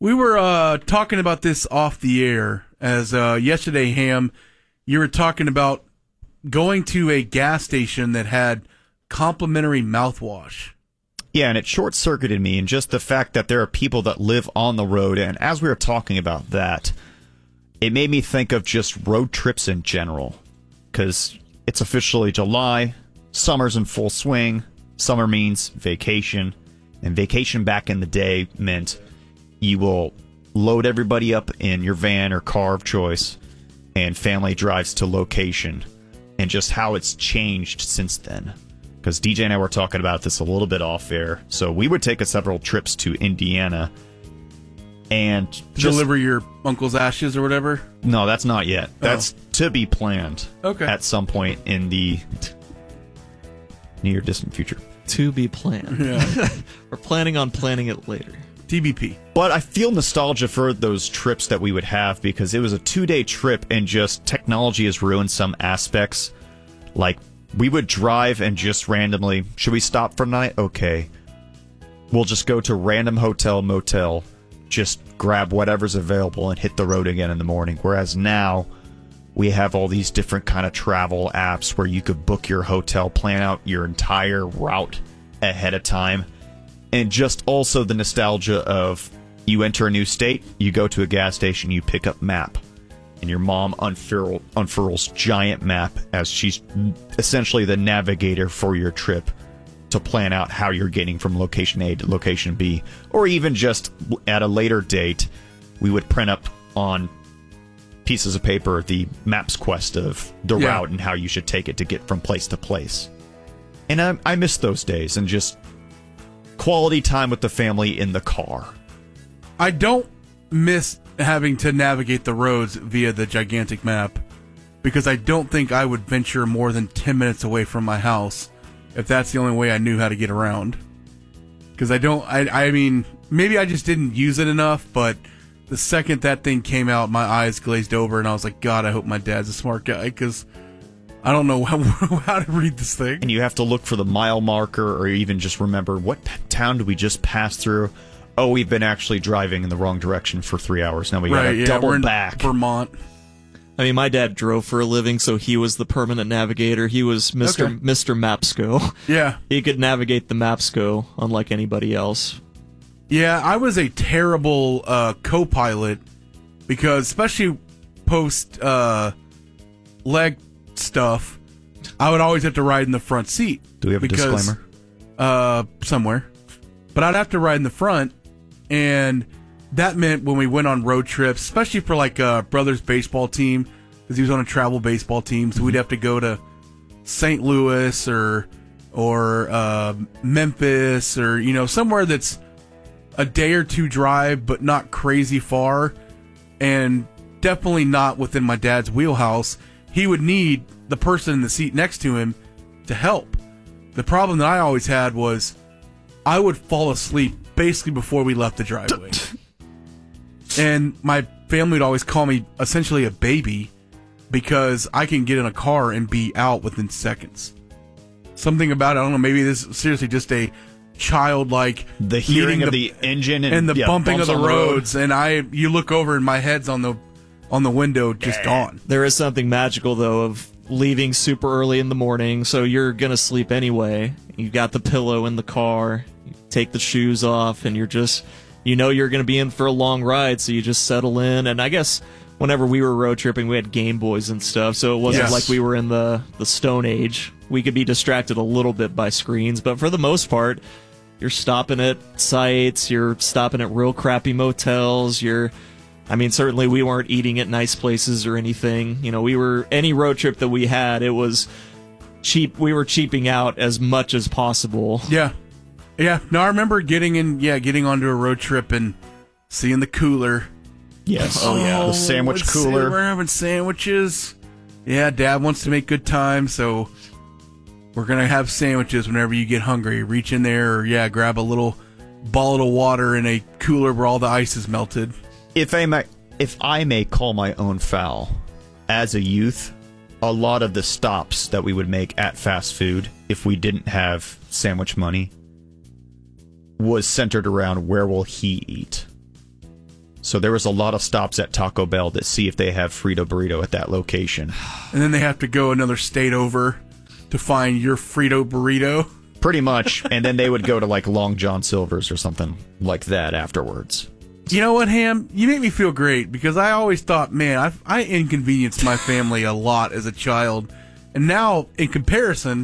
We were talking about this off the air as yesterday, Ham, you were talking about going to a gas station that had complimentary mouthwash. Yeah, and it short-circuited me, and just the fact that there are people that live on the road, and as we were talking about that, it made me think of just road trips in general, because it's officially July, summer's in full swing, summer means vacation, and vacation back in the day meant you will load everybody up in your van or car of choice, and family drives to location, and just how it's changed since then. Because DJ and I were talking about this a little bit off air. So we would take several trips to Indiana and deliver your uncle's ashes or whatever? No, that's not yet. That's to be planned at some point in the near distant future. To be planned. Yeah. We're planning on planning it later. TBP. But I feel nostalgia for those trips that we would have because it was a 2-day trip and just technology has ruined some aspects. Like, we would drive and just randomly, should we stop for the night? Okay. We'll just go to random hotel, motel, just grab whatever's available and hit the road again in the morning. Whereas now, we have all these different kind of travel apps where you could book your hotel, plan out your entire route ahead of time. And just also the nostalgia of you enter a new state, you go to a gas station, you pick up map. And your mom unfurls giant map as she's essentially the navigator for your trip to plan out how you're getting from location A to location B. Or even just at a later date, we would print up on pieces of paper the maps quest of the route and how you should take it to get from place to place. And I miss those days and just quality time with the family in the car. I don't miss having to navigate the roads via the gigantic map because I don't think I would venture more than 10 minutes away from my house if that's the only way I knew how to get around. Because I mean, maybe I just didn't use it enough, but the second that thing came out, my eyes glazed over and I was like, God, I hope my dad's a smart guy because I don't know how to read this thing. And you have to look for the mile marker or even just remember, what town did we just pass through? Oh, we've been actually driving in the wrong direction for 3 hours. Now we got to double back. Vermont. I mean, my dad drove for a living, so he was the permanent navigator. He was Mr. Mapsco. Yeah. He could navigate the Mapsco unlike anybody else. Yeah, I was a terrible co-pilot because especially post leg stuff, I would always have to ride in the front seat. Do we have a disclaimer? Somewhere. But I'd have to ride in the front, and that meant when we went on road trips, especially for like brother's baseball team, because he was on a travel baseball team, so we'd have to go to St. Louis or Memphis or somewhere that's a day or two drive, but not crazy far, and definitely not within my dad's wheelhouse. He would need the person in the seat next to him to help. The problem that I always had was I would fall asleep basically before we left the driveway. And my family would always call me essentially a baby because I can get in a car and be out within seconds. Something about it, I don't know, maybe this is seriously just a childlike... The hearing of the engine and the bumping of the roads. And you look over and my head's on the window just gone. There is something magical, though, of leaving super early in the morning, so you're going to sleep anyway. You got the pillow in the car, you take the shoes off, and you're just, you're going to be in for a long ride, so you just settle in. And I guess whenever we were road tripping, we had Game Boys and stuff, so it wasn't like we were in the Stone Age. We could be distracted a little bit by screens, but for the most part, you're stopping at sites, you're stopping at real crappy motels, certainly we weren't eating at nice places or anything. Any road trip that we had, it was cheap. We were cheaping out as much as possible. Yeah. Yeah. No, I remember getting onto a road trip and seeing the cooler. Yes. Oh, yeah. The sandwich cooler. We're having sandwiches. Yeah, Dad wants to make good time, so we're going to have sandwiches whenever you get hungry. Reach in there or, grab a little bottle of water in a cooler where all the ice is melted. If I may call my own foul, as a youth, a lot of the stops that we would make at fast food, if we didn't have sandwich money, was centered around where will he eat. So there was a lot of stops at Taco Bell to see if they have Frito Burrito at that location. And then they have to go another state over to find your Frito Burrito. Pretty much. And then they would go to like Long John Silver's or something like that afterwards. You know what, Ham? You make me feel great because I always thought, man, I inconvenienced my family a lot as a child. And now, in comparison,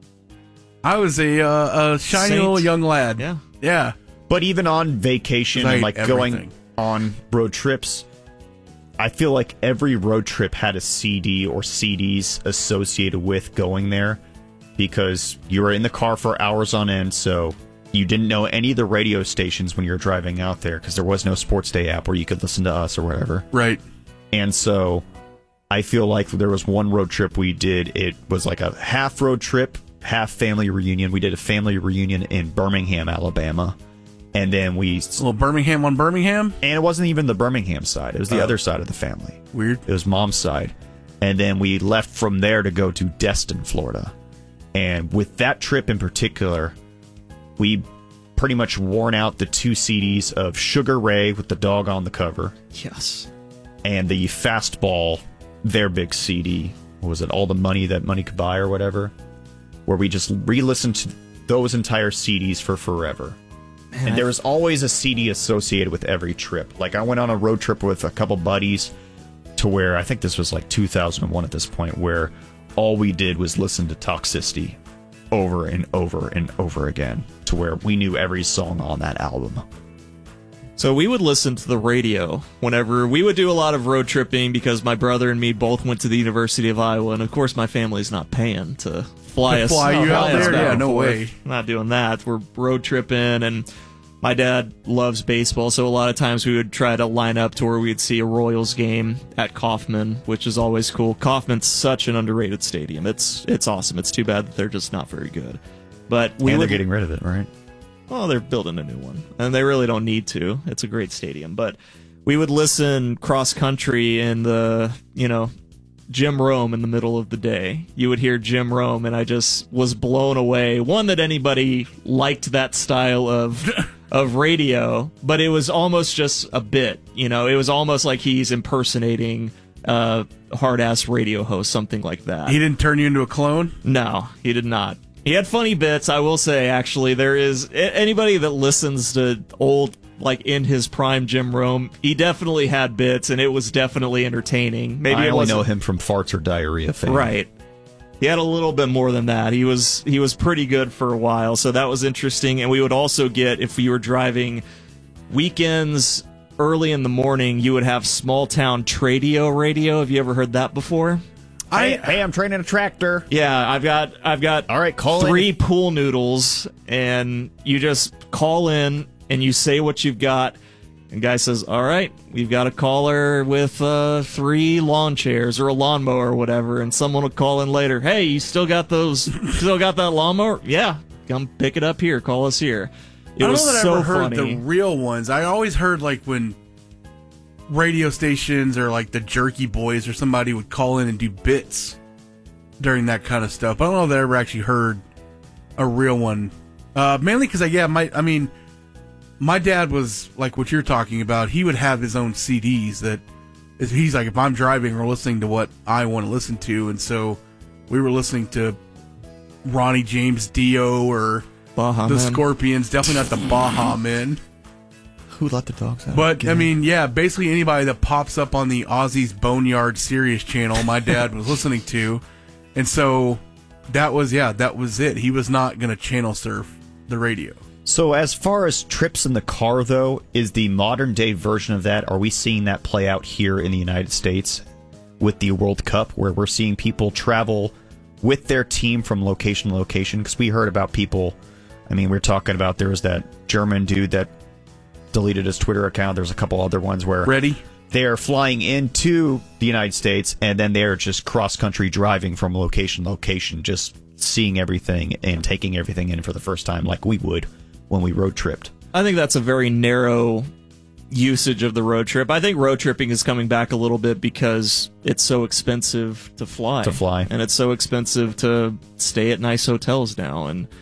I was a shiny little young lad. Yeah. Yeah. But even on vacation and like going on road trips, I feel like every road trip had a CD or CDs associated with going there because you were in the car for hours on end, so you didn't know any of the radio stations when you were driving out there because there was no Sports Day app where you could listen to us or whatever. Right. And so I feel like there was one road trip we did. It was like a half road trip, half family reunion. We did a family reunion in Birmingham, Alabama. And then a little Birmingham on Birmingham? And it wasn't even the Birmingham side. It was the other side of the family. Weird. It was mom's side. And then we left from there to go to Destin, Florida. And with that trip in particular, we pretty much worn out the 2 CDs of Sugar Ray with the dog on the cover. Yes. And the Fastball, their big CD. What was it? All the Money That Money Could Buy or whatever. Where we just re-listened to those entire CDs for forever. Man, and there was always a CD associated with every trip. Like, I went on a road trip with a couple buddies to where, I think this was like 2001 at this point, where all we did was listen to Toxicity over and over and over again, to where we knew every song on that album. So we would listen to the radio whenever we would do a lot of road tripping because my brother and me both went to the University of Iowa, and of course my family's not paying to fly us you out there. Yeah, no way. Not doing that. We're road tripping, and my dad loves baseball, so a lot of times we would try to line up to where we'd see a Royals game at Kauffman, which is always cool. Kauffman's such an underrated stadium. It's awesome. It's too bad that they're just not very good. But they're getting rid of it, right? Well, they're building a new one, and they really don't need to. It's a great stadium. But we would listen cross-country in the, Jim Rome in the middle of the day. You would hear Jim Rome, and I just was blown away. One, that anybody liked that style of radio, but it was almost just a bit. It was almost like he's impersonating a hard-ass radio host, something like that. He didn't turn you into a clone? No, he did not. He had funny bits, I will say, actually. There is anybody that listens to old, like in his prime Jim Rome, he definitely had bits, and it was definitely entertaining. Maybe I only know him from Farts or Diarrhea fame. Right. He had a little bit more than that. He was pretty good for a while, so that was interesting. And we would also get, if you were driving weekends early in the morning, you would have Small Town Tradio radio. Have you ever heard that before? Hey, I'm training a tractor. Yeah, I've got all right, call 3 pool noodles, and you just call in and you say what you've got. And guy says, all right, we've got a caller with 3 lawn chairs or a lawnmower or whatever, and someone will call in later. Hey, you still got that lawnmower? Yeah, come pick it up here. Call us here. It was I so ever heard funny. The real ones. I always heard like when radio stations or like the Jerky Boys or somebody would call in and do bits during that kind of stuff. I don't know if I ever actually heard a real one. Mainly because, my dad was like what you're talking about. He would have his own CDs that he's like, if I'm driving or listening to what I want to listen to. And so we were listening to Ronnie James Dio or Baha the Man. Scorpions. Definitely not the Baha Men. Who let the dogs out? But, basically anybody that pops up on the Ozzy's Boneyard Sirius channel, my dad was listening to. And so that was it. He was not going to channel surf the radio. So as far as trips in the car, though, is the modern day version of that, are we seeing that play out here in the United States with the World Cup, where we're seeing people travel with their team from location to location? Because we heard about people, we're talking about there was that German dude that deleted his Twitter account. There's a couple other ones where they're flying into the United States and then they're just cross-country driving from location to location, just seeing everything and taking everything in for the first time like we would when we road tripped. I think that's a very narrow usage of the road trip. I think road tripping is coming back a little bit because it's so expensive to fly. And it's so expensive to stay at nice hotels now. And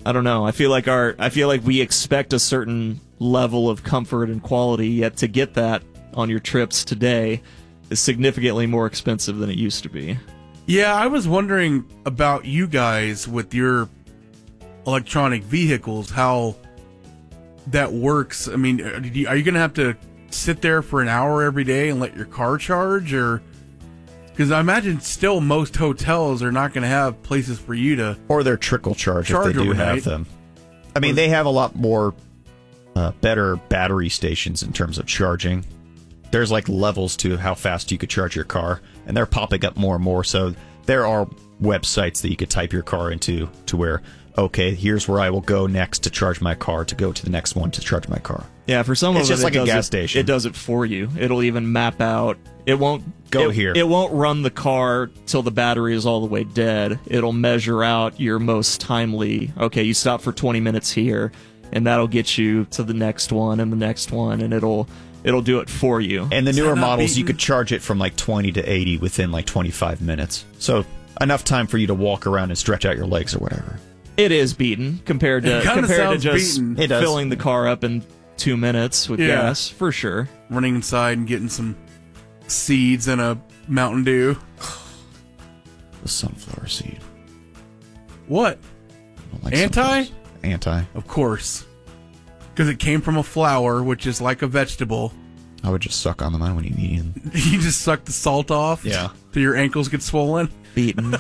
I don't know. I feel like we expect a certain level of comfort and quality, yet to get that on your trips today is significantly more expensive than it used to be. Yeah, I was wondering about you guys with your electronic vehicles, how that works. I mean, are you going to have to sit there for an hour every day and let your car charge? Or because I imagine still most hotels are not going to have places for you to... Or their trickle charge if they do overnight. have them. I mean, they have a lot more better battery stations in terms of charging. There's like levels to how fast you could charge your car, and they're popping up more and more. So there are websites that you could type your car into to where, okay, here's where I will go next to charge my car, to go to the next one to charge my car. Yeah, for some It's of it, just like it a does gas it- station. It does it for you. It'll even map out. It won't Go it- here. It won't run the car till the battery is all the way dead. It'll measure out your most timely. Okay, you stop for 20 minutes here, and that'll get you to the next one and the next one, and it'll do it for you. And the Is newer that not models, you beaten? could charge it from like 20 to 80 within like 25 minutes. So enough time for you to walk around and stretch out your legs or whatever. It is beaten compared to It kinda sounds just beaten. It does. filling the car up in 2 minutes with Yeah. gas, for sure. running inside and getting some seeds and a Mountain Dew. The sunflower seed. What? I don't like Anti? sunflowers. Anti. Of course. Because it came from a flower, which is like a vegetable. I would just suck on the mine when you eat them. You just suck the salt off. Yeah. Till your ankles get swollen. Beaten.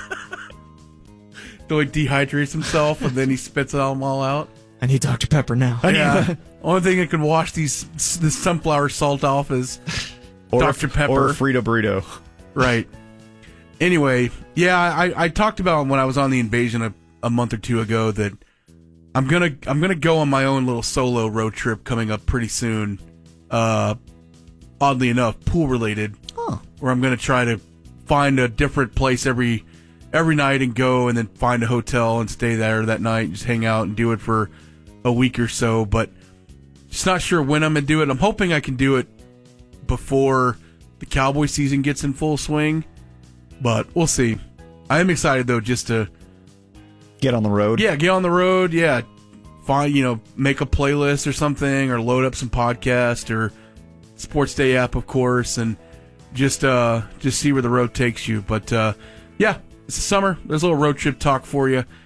Till he dehydrates himself and then he spits it all out. I need Dr. Pepper now. Yeah. Only thing that can wash this sunflower salt off is Dr. Pepper. Or Frito Burrito. Right. Anyway, yeah, I talked about when I was on the invasion a month or two ago that I'm gonna go on my own little solo road trip coming up pretty soon. Oddly enough, pool related. Oh. Where I'm gonna try to find a different place every night and go, and then find a hotel and stay there that night and just hang out and do it for a week or so. But just not sure when I'm gonna do it. I'm hoping I can do it before the Cowboy season gets in full swing, but we'll see. I am excited though, just to Get on the road. get on the road. Yeah, find make a playlist or something, or load up some podcast or Sports Day app, of course, and just see where the road takes you. But yeah, it's the summer. There's a little road trip talk for you.